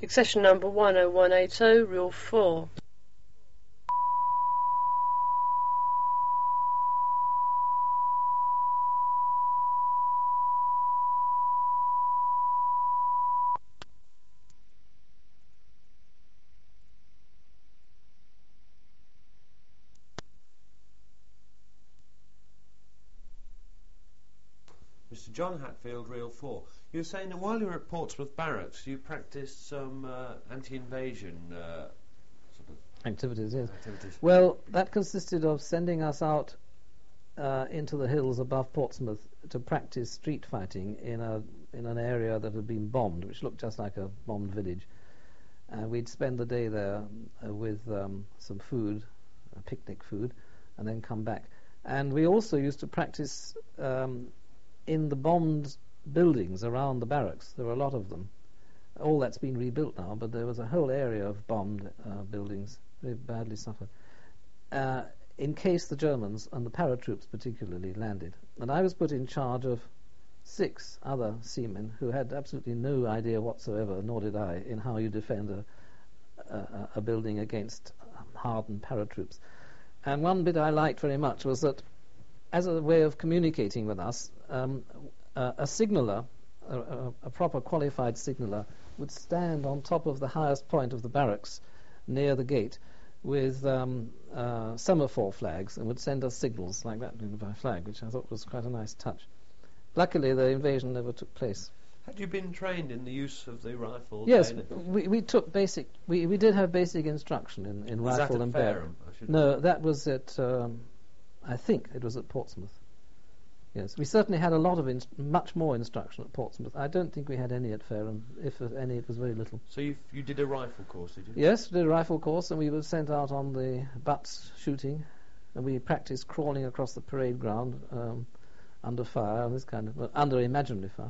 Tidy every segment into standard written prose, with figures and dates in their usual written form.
Accession number 10180, rule 4. Mr. John Hatfield, reel 4. You were saying that while you were at Portsmouth Barracks, you practiced some anti-invasion sort of activities, yes. activities. Well, that consisted of sending us out into the hills above Portsmouth to practice street fighting in an area that had been bombed, which looked just like a bombed village. We'd spend the day there with some food, picnic food, and then come back. And we also used to practice in the bombed buildings around the barracks. There were a lot of them. All that's been rebuilt now, but there was a whole area of bombed buildings, very badly suffered, in case the Germans, and the paratroops particularly, landed. And I was put in charge of 6 other seamen who had absolutely no idea whatsoever, nor did I, in how you defend a building against hardened paratroops. And one bit I liked very much was that, as a way of communicating with us, a signaller, a proper qualified signaller, would stand on top of the highest point of the barracks near the gate with semaphore flags and would send us signals like that by flag, which I thought was quite a nice touch. Luckily, the invasion never took place. Had you been trained in the use of the rifle? Yes, we took basic. We did have basic instruction in rifle and bayonet. No, that was at. I think it was at Portsmouth. Yes, we certainly had a lot of much more instruction at Portsmouth. I don't think we had any at Fareham. If any, it was very little. So you did a rifle course, did you? Yes, we did a rifle course, and we were sent out on the butts shooting, and we practiced crawling across the parade ground under fire and this kind of under imaginary fire.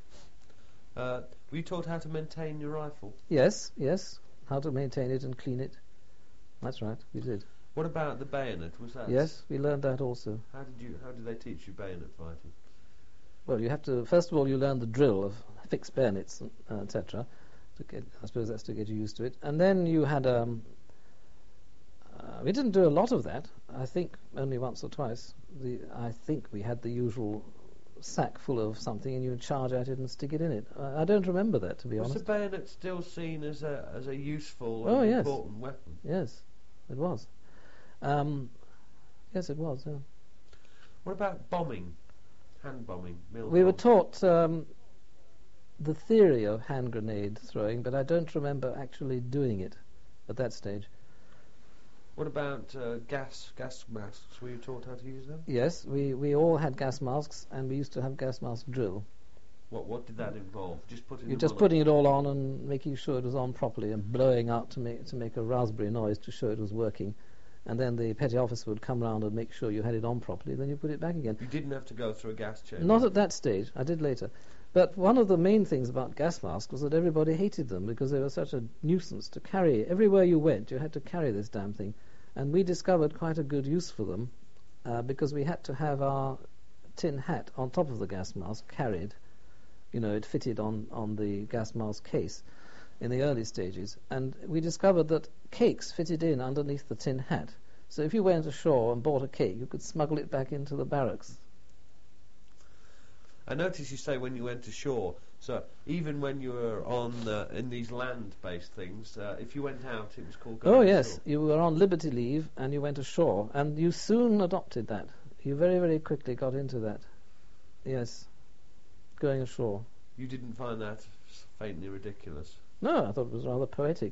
Were you taught how to maintain your rifle? Yes, how to maintain it and clean it. That's right, we did. What about the bayonet? Was that? Yes, we learned that also. How did they teach you bayonet fighting? Well, you have to. First of all, you learn the drill of fixed bayonets, etc. I suppose that's to get you used to it. And then you had. We didn't do a lot of that. I think only once or twice. I think we had the usual sack full of something, and you would charge at it and stick it in it. I don't remember that, to be honest. Was the bayonet still seen as a useful and important weapon? Yes, it was. Yes, it was. Yeah. What about bombing, hand bombing? We were taught the theory of hand grenade throwing, but I don't remember actually doing it at that stage. What about gas masks? Were you taught how to use them? Yes, we all had gas masks, and we used to have gas mask drill. What did that involve? Putting it all on and making sure it was on properly, and blowing out to make a raspberry noise to show it was working. And then the petty officer would come round and make sure you had it on properly, then you put it back again. You didn't have to go through a gas chamber? Not at that stage. I did later. But one of the main things about gas masks was that everybody hated them because they were such a nuisance to carry. Everywhere you went, you had to carry this damn thing. And we discovered quite a good use for them because we had to have our tin hat on top of the gas mask carried. You know, it fitted on the gas mask case in the early stages, and we discovered that cakes fitted in underneath the tin hat. So if you went ashore and bought a cake, you could smuggle it back into the barracks. I noticed you say when you went ashore, so even when you were on in these land-based things, if you went out, it was called going yes, ashore. You were on liberty leave and you went ashore, and you soon adopted that. You very, very quickly got into that. Yes, going ashore. You didn't find that faintly ridiculous? No, I thought it was rather poetic.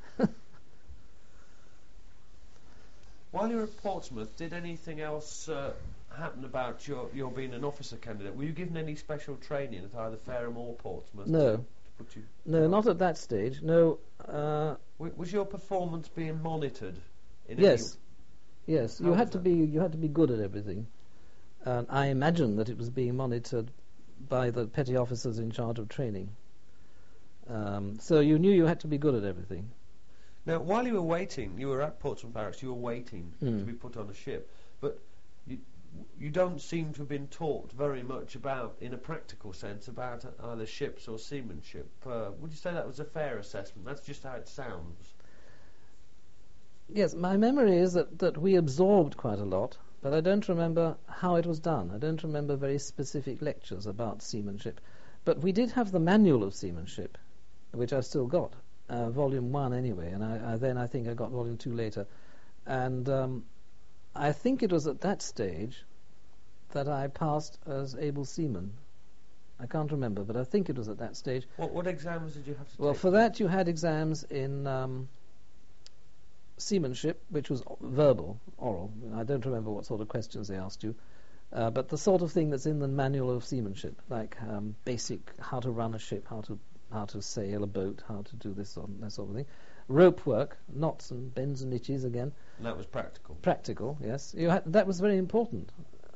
While you were at Portsmouth, did anything else happen about your being an officer candidate? Were you given any special training at either Fareham or Portsmouth? No. No, not at that stage. No. Was your performance being monitored? Yes. Yes. You had to be good at everything. I imagine that it was being monitored by the petty officers in charge of training. So you knew you had to be good at everything. Now, while you were waiting, you were at Portsmouth Barracks, you were waiting to be put on a ship, but you don't seem to have been taught very much about, in a practical sense, about either ships or seamanship. Would you say that was a fair assessment? That's just how it sounds. Yes, my memory is that we absorbed quite a lot, but I don't remember how it was done. I don't remember very specific lectures about seamanship. But we did have the Manual of Seamanship, which I've still got, Volume 1 anyway, and I think I got Volume 2 later. And I think it was at that stage that I passed as able seaman. I can't remember, but I think it was at that stage. What exams did you have to take? Well, for that you had exams in seamanship, which was verbal, oral. I don't remember what sort of questions they asked you, but the sort of thing that's in the Manual of Seamanship, like basic how to run a ship, how to sail a boat, how to do this that sort of thing. Rope work, knots and bends and niches again. And that was practical. Practical, yes. That was very important.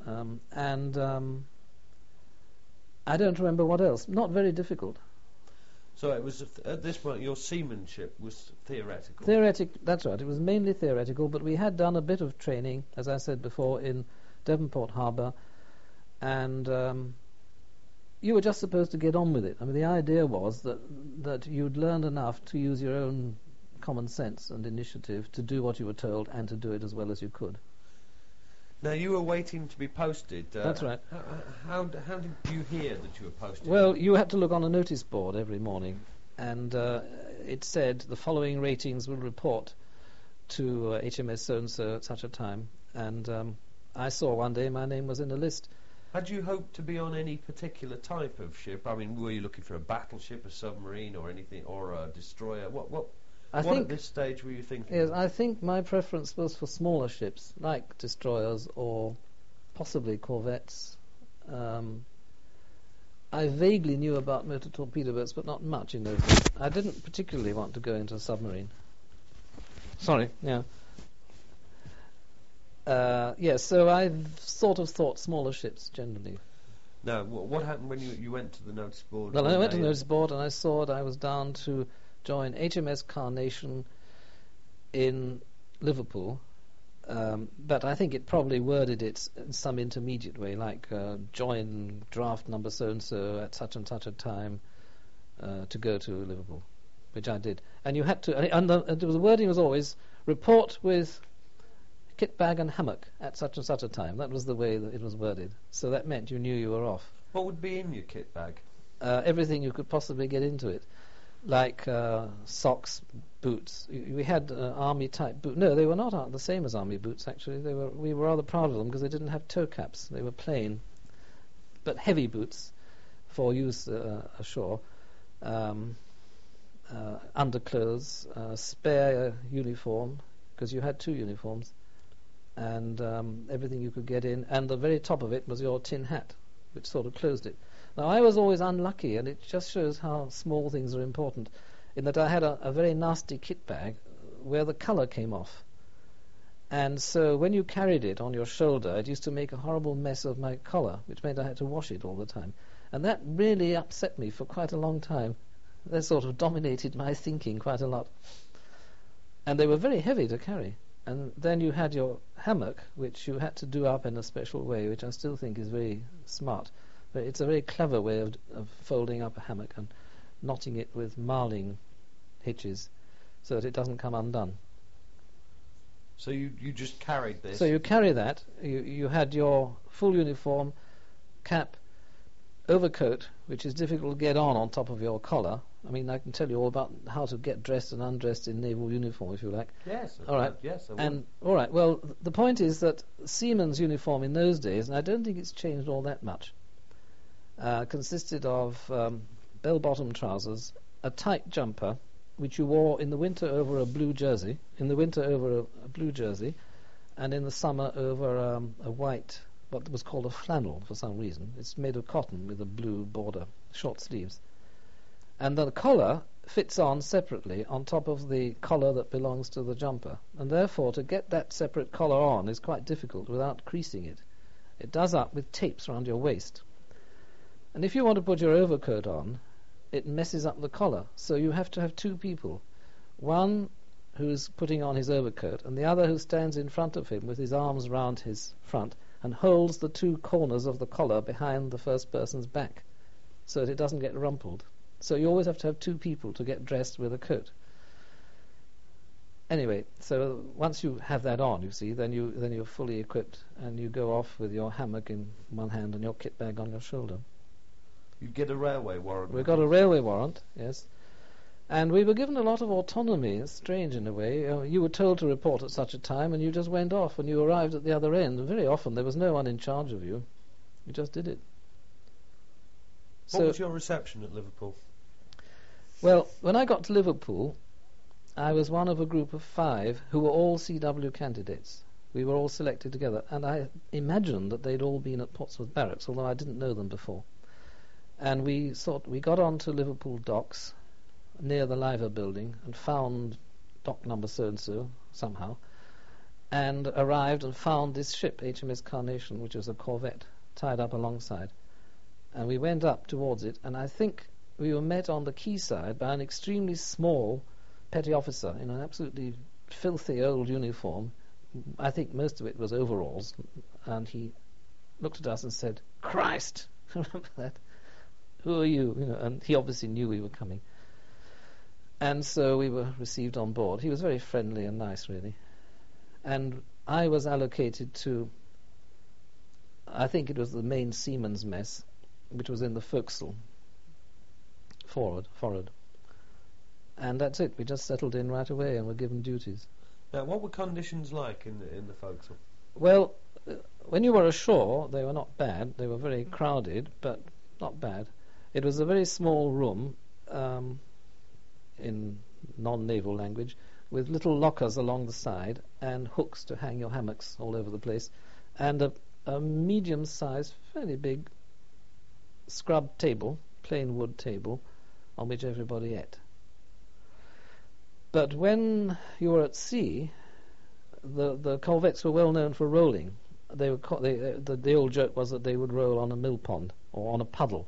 I don't remember what else. Not very difficult. So it was at this point your seamanship was theoretical. That's right. It was mainly theoretical, but we had done a bit of training, as I said before, in Devonport Harbour, and you were just supposed to get on with it. I mean, the idea was that you'd learned enough to use your own common sense and initiative to do what you were told and to do it as well as you could. Now, you were waiting to be posted. That's right. How did you hear that you were posted? Well, you had to look on a notice board every morning, and it said the following ratings will report to HMS so-and-so at such a time. And I saw one day my name was in a list. Had you hoped to be on any particular type of ship? I mean, were you looking for a battleship, a submarine, or anything, or a destroyer? What at this stage were you thinking? Yes, I think my preference was for smaller ships, like destroyers or possibly corvettes. I vaguely knew about motor torpedo boats, but not much in those days. I didn't particularly want to go into a submarine. Sorry, yeah. Yes, so I sort of thought smaller ships generally. Now, what happened when you went to the notice board? Well, I went to the notice board and I saw that I was down to join HMS Carnation in Liverpool, but I think it probably worded it in some intermediate way, like join draft number so-and-so at such and such a time to go to Liverpool, which I did. And you had to, and the wording was always, report with kit bag and hammock at such and such a time. That was the way that it was worded. So that meant you knew you were off. What would be in your kit bag? Everything you could possibly get into it. Like socks, boots. We had army-type boots. No, they were not the same as army boots, actually. We were rather proud of them because they didn't have toe caps. They were plain, but heavy boots for use ashore. Underclothes, spare uniform, because you had 2 uniforms, and everything you could get in. And the very top of it was your tin hat, which sort of closed it. Now, I was always unlucky, and it just shows how small things are important, in that I had a very nasty kit bag where the colour came off. And so when you carried it on your shoulder, it used to make a horrible mess of my collar, which meant I had to wash it all the time. And that really upset me for quite a long time. That sort of dominated my thinking quite a lot. And they were very heavy to carry. And then you had your hammock, which you had to do up in a special way, which I still think is very smart. But it's a very clever way of folding up a hammock and knotting it with marling hitches so that it doesn't come undone. So you just carried this? So you carry that. You had your full uniform, cap, overcoat, which is difficult to get on top of your collar. I mean, I can tell you all about how to get dressed and undressed in naval uniform, if you like. Yes. All right. Yes. All right. Well, the point is that seaman's uniform in those days, and I don't think it's changed all that much, consisted of bell-bottom trousers, a tight jumper, which you wore in the winter over a blue jersey, and in the summer over a white, what was called a flannel for some reason. It's made of cotton with a blue border, short sleeves. And the collar fits on separately on top of the collar that belongs to the jumper. And therefore, to get that separate collar on is quite difficult without creasing it. It does up with tapes around your waist. And if you want to put your overcoat on, it messes up the collar. So you have to have 2 people. One who's putting on his overcoat and the other who stands in front of him with his arms round his front and holds the two corners of the collar behind the first person's back so that it doesn't get rumpled. So you always have to have two people to get dressed with a coat. Anyway, so once you have that on, you see, then you're fully equipped, and you go off with your hammock in one hand and your kit bag on your shoulder. You get a railway warrant. We got a railway warrant, yes. And we were given a lot of autonomy. It's strange in a way. You were told to report at such a time, and you just went off, and you arrived at the other end. And very often there was no one in charge of you. You just did it. What was your reception at Liverpool? Well, when I got to Liverpool, I was one of a group of 5 who were all CW candidates. We were all selected together, and I imagined that they'd all been at Portsmouth Barracks, although I didn't know them before. And we got onto Liverpool docks near the Liver building and found dock number so-and-so somehow, and arrived and found this ship, HMS Carnation, which was a corvette, tied up alongside. And we went up towards it, and I think we were met on the quayside by an extremely small petty officer in an absolutely filthy old uniform. I think most of it was overalls, and he looked at us and said, "Christ!" Remember that? "Who are you?" And he obviously knew we were coming. And so we were received on board. He was very friendly and nice, really. And I was allocated to, I think it was the main seaman's mess, which was in the forecastle, forward. And that's it. We just settled in right away and were given duties. Now, what were conditions like in the forecastle? Well, when you were ashore, they were not bad. They were very crowded, but not bad. It was a very small room, in non-naval language, with little lockers along the side and hooks to hang your hammocks all over the place, and a medium-sized, fairly big scrubbed table, plain wood table, on which everybody ate. But when you were at sea, the corvettes were well known for rolling. The old joke was that they would roll on a mill pond or on a puddle,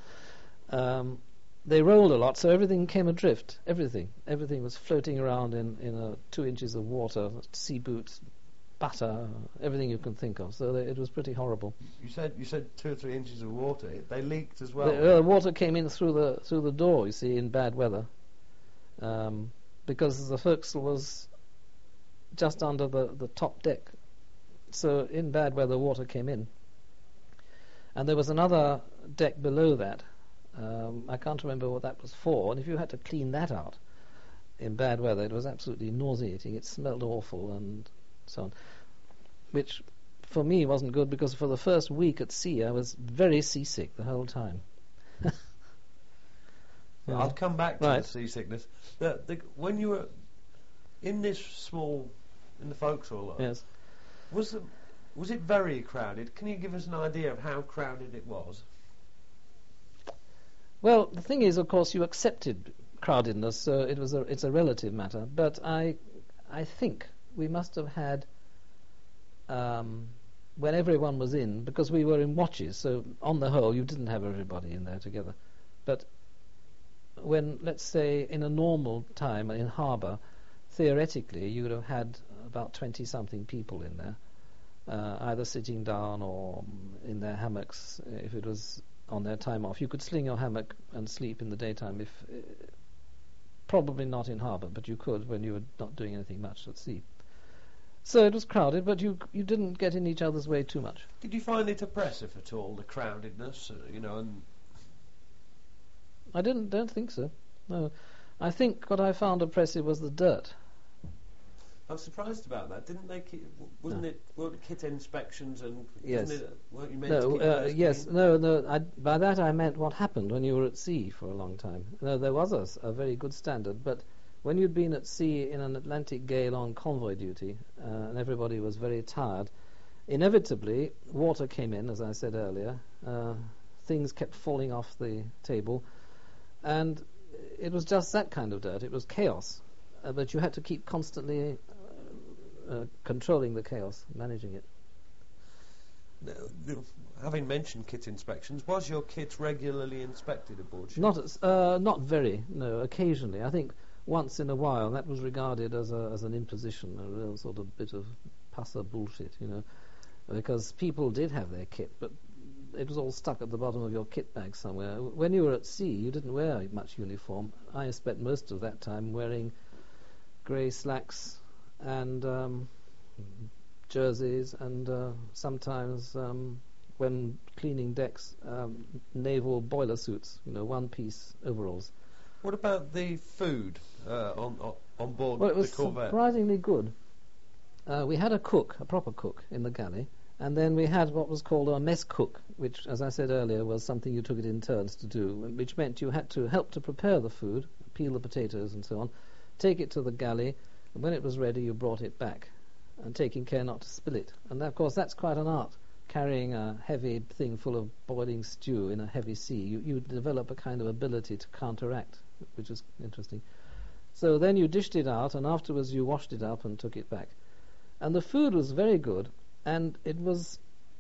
They rolled a lot, so everything came adrift. Everything was floating around in 2 inches of water, sea boots, butter, everything you can think of. So it was pretty horrible. You said 2 or 3 inches of water. They leaked as well. The water came in through the door, you see, in bad weather, because the forecastle was just under the top deck. So in bad weather, water came in, and there was another deck below that. I can't remember what that was for, and if you had to clean that out in bad weather, it was absolutely nauseating. It smelled awful and so on, which for me wasn't good, because for the first week at sea I was very seasick the whole time. I'll come back to the seasickness. When you were in this in the forecastle, yes, was it very crowded? Can you give us an idea of how crowded it was? Well, the thing is, of course, you accepted crowdedness, so it's a relative matter. But I think we must have had, when everyone was in, because we were in watches, so on the whole you didn't have everybody in there together. But when, let's say, in a normal time in harbour, theoretically you would have had about 20-something people in there, either sitting down or in their hammocks if it was on their time off. You could sling your hammock and sleep in the daytime, if probably not in harbour, but you could when you were not doing anything much at sea. So it was crowded, but you didn't get in each other's way too much. Did you find it oppressive at all, the crowdedness, and I don't think so. No, I think what I found oppressive was the dirt. I'm surprised about that. Didn't they? Weren't kit inspections and yes. Weren't you meant to keep those yes, clean? no. By that I meant what happened when you were at sea for a long time. No, there was a very good standard, but when you'd been at sea in an Atlantic gale on convoy duty, and everybody was very tired, inevitably water came in, as I said earlier. Things kept falling off the table, and it was just that kind of dirt. It was chaos, but you had to keep constantly controlling the chaos, managing it. Having mentioned kit inspections, was your kit regularly inspected aboard ship? Not very. No, occasionally. I think once in a while. That was regarded as an imposition, a real sort of bit of passa bullshit, because people did have their kit, but it was all stuck at the bottom of your kit bag somewhere. When you were at sea, you didn't wear much uniform. I spent most of that time wearing grey slacks and jerseys, and sometimes when cleaning decks, naval boiler suits, one-piece overalls. What about the food on board Well, it the was Corvette? surprisingly good. We had a cook, a proper cook, in the galley, and then we had what was called a mess cook, which, as I said earlier, was something you took it in turns to do, which meant you had to help to prepare the food, peel the potatoes and so on, take it to the galley, and when it was ready you brought it back, and taking care not to spill it. And of course that's quite an art, carrying a heavy thing full of boiling stew in a heavy sea. You develop a kind of ability to counteract, which is interesting. So then you dished it out, and afterwards you washed it up and took it back. And the food was very good, and it was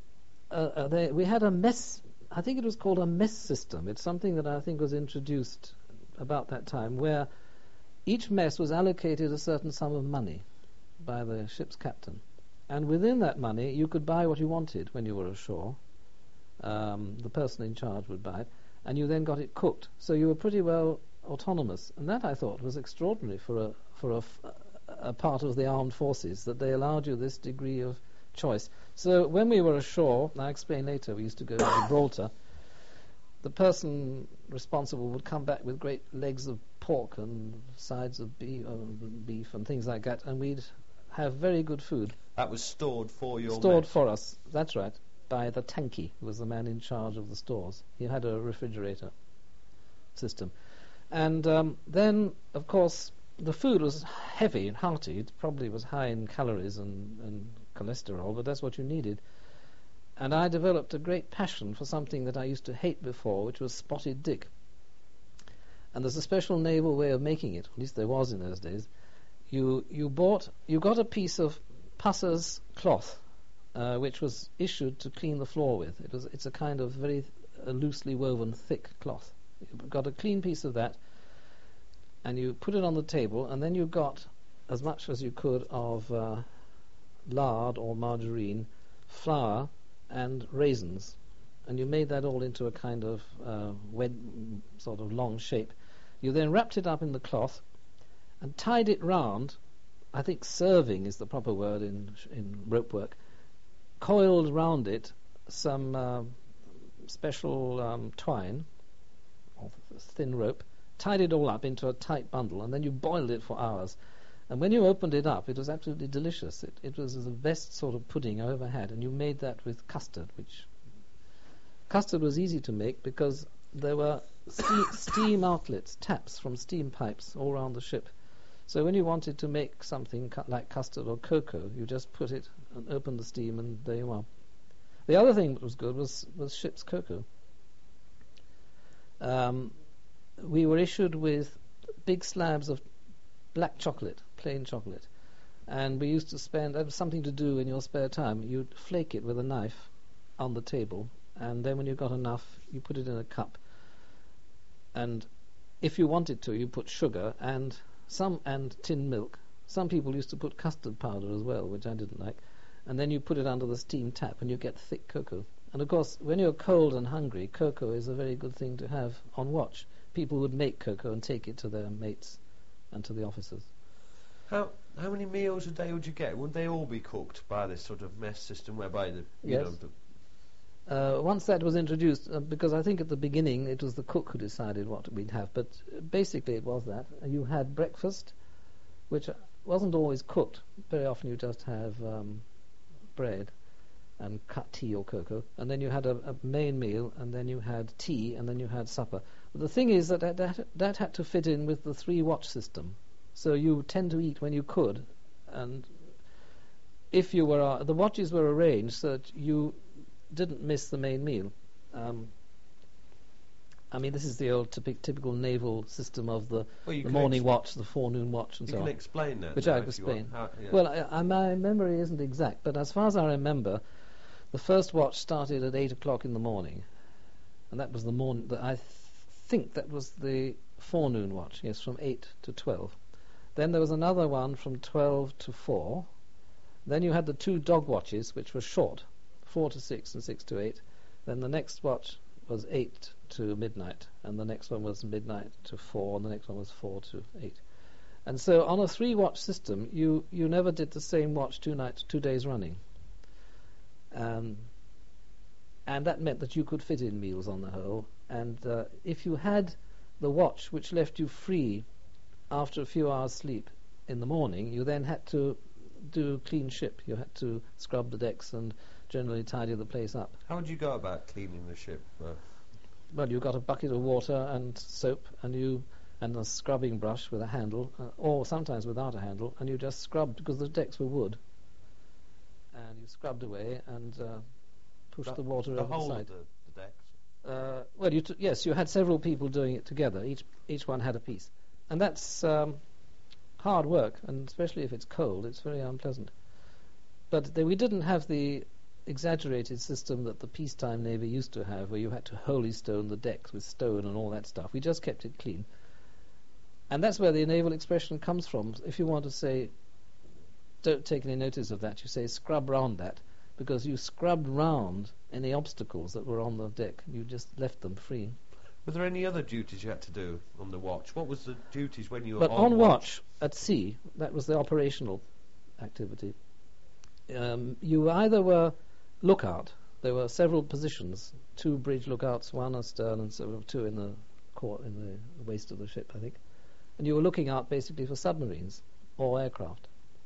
we had a mess. I think it was called a mess system. It's something that I think was introduced about that time, where each mess was allocated a certain sum of money by the ship's captain, and within that money you could buy what you wanted when you were ashore. The person in charge would buy it, and you then got it cooked. So you were pretty well autonomous, and that I thought was extraordinary for a part of the armed forces, that they allowed you this degree of choice. So when we were ashore, I'll explain later, we used to go to Gibraltar, the person responsible would come back with great legs of pork and sides of beef and things like that, and we'd have very good food. That was stored for your Stored mess. for us, that's right, by the tanky, who was the man in charge of the stores. He had a refrigerator system. And then, of course, the food was heavy and hearty. It probably was high in calories and cholesterol, but that's what you needed. And I developed a great passion for something that I used to hate before, which was spotted dick. And there's a special naval way of making it, at least there was in those days. You got a piece of Pusser's cloth, which was issued to clean the floor with. It's a kind of very loosely woven, thick cloth. You got a clean piece of that, and you put it on the table, and then you got as much as you could of lard or margarine, flour, and raisins, and you made that all into a kind of sort of long shape. You then wrapped it up in the cloth and tied it round. I think serving is the proper word in rope work. Coiled round it some special twine, or thin rope, tied it all up into a tight bundle, and then you boiled it for hours. And when you opened it up, it was absolutely delicious. It was the best sort of pudding I ever had, and you made that with custard, which custard was easy to make because there were steam outlets, taps from steam pipes all around the ship. So when you wanted to make something like custard or cocoa, you just put it and open the steam, and there you are. The other thing that was good was ship's cocoa. We were issued with big slabs of black chocolate, plain chocolate, and we used to spend, that was something to do in your spare time, you'd flake it with a knife on the table, and then when you got enough, you put it in a cup, and if you wanted to, you put sugar and tin milk. Some people used to put custard powder as well, which I didn't like, and then you put it under the steam tap and you get thick cocoa. And of course, when you're cold and hungry, cocoa is a very good thing to have on watch. People would make cocoa and take it to their mates and to the officers. How many meals a day would you get? Would they all be cooked by this sort of mess system whereby Yes. Once that was introduced, because I think at the beginning it was the cook who decided what we'd have, but basically it was that. You had breakfast, which wasn't always cooked. Very often you just have bread and cut tea or cocoa, and then you had a main meal, and then you had tea, and then you had supper. But the thing is that had to fit in with the 3-watch system. So you tend to eat when you could, and if you were the watches were arranged so that you didn't miss the main meal. I mean, this is the old typical naval system of the morning watch, the forenoon watch, and so on. You can explain that. Which I can explain. Yeah. Well, my memory isn't exact, but as far as I remember, the first watch started at 8 o'clock in the morning, and that was the morning. I think that was the forenoon watch. Yes, from 8 to 12. Then there was another one from 12 to 4. Then you had the 2 dog watches, which were short, 4 to 6 and 6 to 8. Then the next watch was 8 to midnight, and the next one was midnight to 4, and the next one was 4 to 8. And so on a 3-watch system, you never did the same watch 2 days running. And that meant that you could fit in meals on the whole. And if you had the watch which left you free after a few hours' sleep in the morning, you then had to do clean ship. You had to scrub the decks and generally tidy the place up. How would you go about cleaning the ship? Well, you got a bucket of water and soap, and a scrubbing brush with a handle, or sometimes without a handle, and you just scrubbed, because the decks were wood, and you scrubbed away and pushed the water over the whole side. of the decks? Well, yes, you had several people doing it together. Each one had a piece, and that's hard work, and especially if it's cold, it's very unpleasant. But we didn't have the exaggerated system that the peacetime Navy used to have, where you had to holystone the decks with stone and all that stuff. We just kept it clean. And that's where the naval expression comes from. If you want to say, don't take any notice of that, you say scrub round that, because you scrubbed round any obstacles that were on the deck. You just left them free. Were there any other duties you had to do on the watch? What was the duties when you were But on watch at sea, that was the operational activity. You either were lookout. There were several positions, 2 bridge lookouts, 1 astern, and so 2 in the waist of the ship, I think. And you were looking out basically for submarines or aircraft.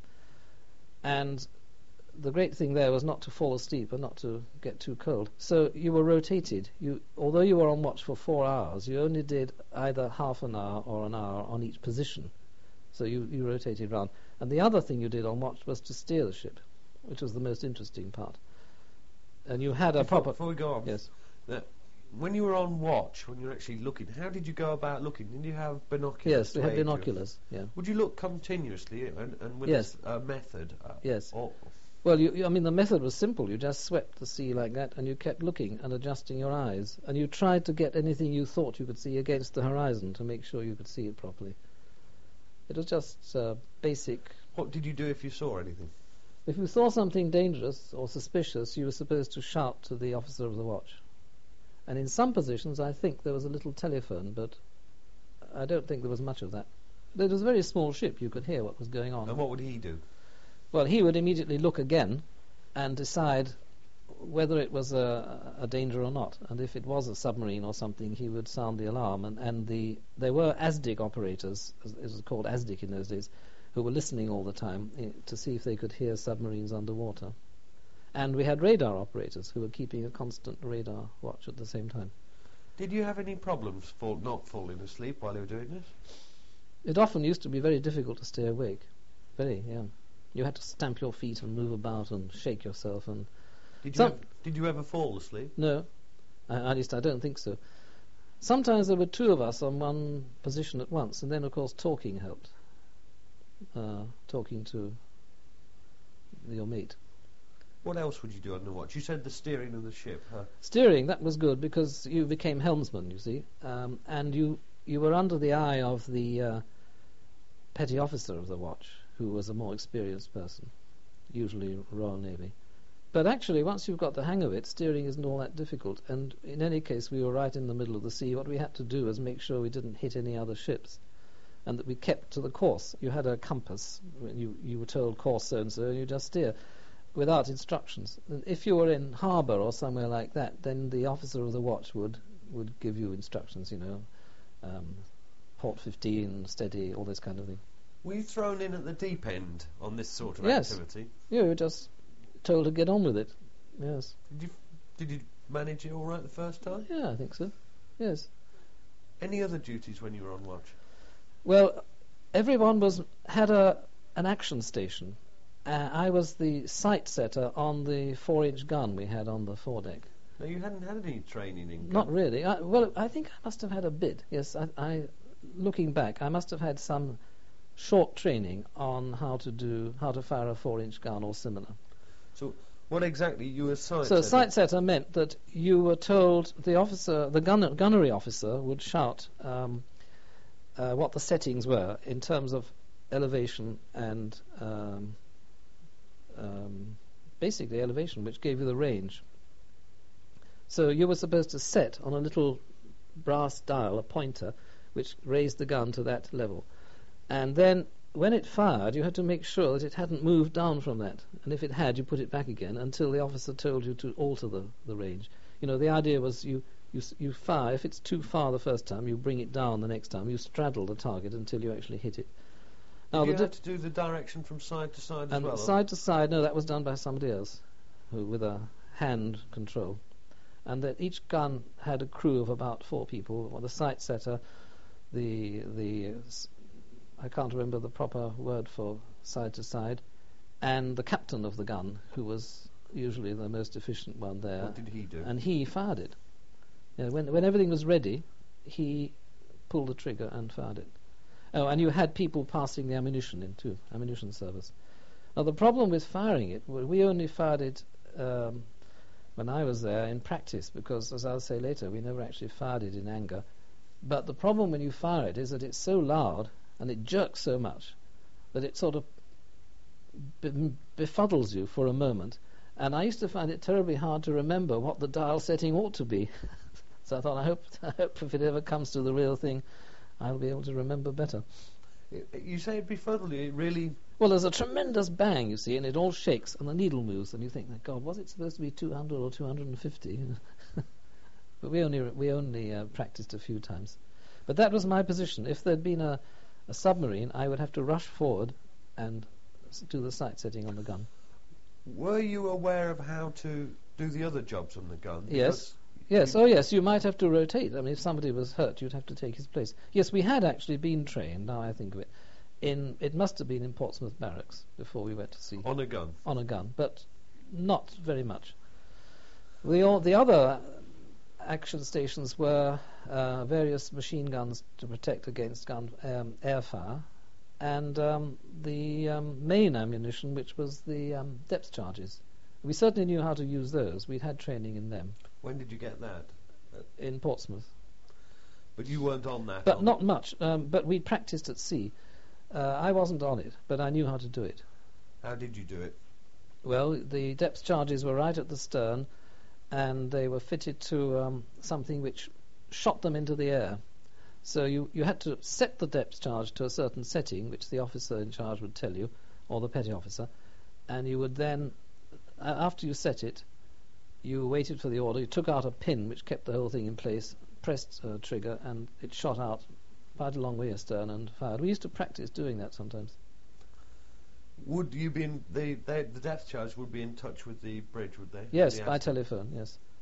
And the great thing there was not to fall asleep and not to get too cold. So you were rotated. Although you were on watch for 4 hours, you only did either half an hour or an hour on each position. So you rotated round. And the other thing you did on watch was to steer the ship, which was the most interesting part. And you had a proper... Before we go on, yes. When you were on watch, when you were actually looking, how did you go about looking? Did you have binoculars? Yes, we had binoculars, yeah. Would you look continuously and with Yes. a method? Yes. Or Well, the method was simple. You just swept the sea like that, and you kept looking and adjusting your eyes. And you tried to get anything you thought you could see against the horizon to make sure you could see it properly. It was just basic... What did you do if you saw anything? If you saw something dangerous or suspicious, you were supposed to shout to the officer of the watch. And in some positions, I think there was a little telephone, but I don't think there was much of that. It was a very small ship. You could hear what was going on. And what would he do? Well, he would immediately look again and decide whether it was a danger or not. And if it was a submarine or something, he would sound the alarm. And there were ASDIC operators, it was called ASDIC in those days, who were listening all the time to see if they could hear submarines underwater. And we had radar operators who were keeping a constant radar watch at the same time. Did you have any problems not falling asleep while you were doing this? It often used to be very difficult to stay awake. Very, yeah. You had to stamp your feet and move about and shake yourself. And Did you ever fall asleep? No, at least I don't think so. Sometimes there were 2 of us on one position at once, and then of course talking helped. Talking to your mate. What else would you do on the watch? You said the steering of the ship. Steering, that was good because you became helmsman, you see, and you were under the eye of the petty officer of the watch, who was a more experienced person, usually Royal Navy. But actually, once you've got the hang of it, steering isn't all that difficult. And in any case, we were right in the middle of the sea. What we had to do was make sure we didn't hit any other ships, and that we kept to the course. You had a compass. You were told course so-and-so, and you just steer, without instructions. And if you were in harbour or somewhere like that, then the officer of the watch would give you instructions, port 15, steady, all this kind of thing. Were you thrown in at the deep end on this sort of Yes. activity? You were just told to get on with it. Yes. Did you manage it all right the first time? Yeah, I think so. Yes. Any other duties when you were on watch? Well, everyone had an action station. I was the sight setter on the 4-inch gun we had on the foredeck. No, you hadn't had any training in Not really. I think I must have had a bit. Yes, looking back, I must have had some short training on how to fire a 4-inch gun or similar. So, what exactly you were sight So setter? sight setter meant that you were told the gunnery officer would shout what the settings were in terms of elevation and basically elevation, which gave you the range. So you were supposed to set on a little brass dial, a pointer, which raised the gun to that level. And then when it fired, you had to make sure that it hadn't moved down from that. And if it had, you put it back again until the officer told you to alter the range. You know, the idea was you fire. If it's too far the first time, you bring it down the next time. You straddle the target until you actually hit it. Now, you had to do the direction from side to side as well? And side to side, no, that was done by somebody else, with a hand control. And that each gun had a crew of about 4 people. Well, the sight setter, I can't remember the proper word for side to side, and the captain of the gun, who was usually the most efficient one there. What did he do? And he fired it. You know, when everything was ready, he pulled the trigger and fired it. Oh, and you had people passing the ammunition in too, ammunition service. Now the problem with firing it, we only fired it when I was there in practice, because as I'll say later, we never actually fired it in anger. But the problem when you fire it is that it's so loud and it jerks so much that it sort of befuddles you for a moment. And I used to find it terribly hard to remember what the dial setting ought to be. So I thought, I hope if it ever comes to the real thing, I'll be able to remember better. You say it befuddled you, it really... Well, there's a tremendous bang, you see, and it all shakes, and the needle moves, and you think, God, was it supposed to be 200 or 250? But we only practiced a few times. But that was my position. If there'd been a submarine, I would have to rush forward and do the sight setting on the gun. Were you aware of how to do the other jobs on the gun? Yes. Yes, oh yes, you might have to rotate. I mean, if somebody was hurt, you'd have to take his place. Yes, we had actually been trained, now I think of it, it must have been in Portsmouth Barracks before we went to sea. On a gun? On a gun, but not very much. The other action stations were various machine guns to protect against air fire, and the main ammunition, which was the depth charges. We certainly knew how to use those. We'd had training in them. When did you get that? In Portsmouth. But you weren't on that? But not much. But we'd practiced at sea. I wasn't on it, but I knew how to do it. How did you do it? Well, the depth charges were right at the stern, and they were fitted to something which shot them into the air. So you had to set the depth charge to a certain setting, which the officer in charge would tell you, or the petty officer, and you would then, after you set it, you waited for the order, you took out a pin which kept the whole thing in place, pressed a trigger, and it shot out quite a long way astern and fired. We used to practice doing that sometimes. Would you be in the depth charge would be in touch with the bridge, would they? Yes, by telephone, yes.